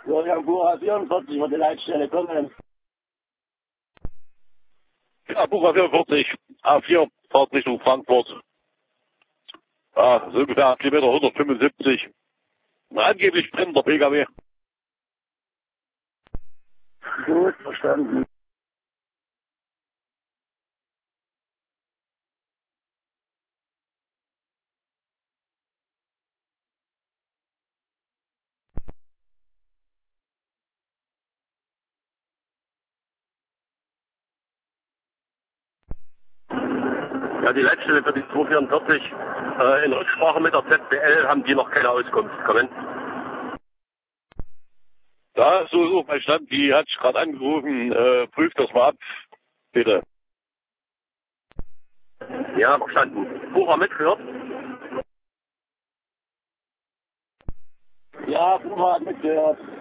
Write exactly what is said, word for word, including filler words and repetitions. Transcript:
Florian Bucher vierundvierzig wird die Leitstelle kommen. Ja, Bucher vierundvierzig, A vier, Fahrt Richtung Frankfurt. Ja, so ungefähr Kilometer hundertfünfundsiebzig. Angeblich brennender P K W. Gut, verstanden. Ja, die Leitstelle für die zweihundertvierundvierzig, äh, in Rücksprache mit der Z B L haben die noch keine Auskunft bekommen. Da, so ist auch mein Stand, die hat gerade angerufen, äh, prüft das mal ab, bitte. Ja, verstanden. Bucher mitgehört? Ja, Bucher hat mitgehört.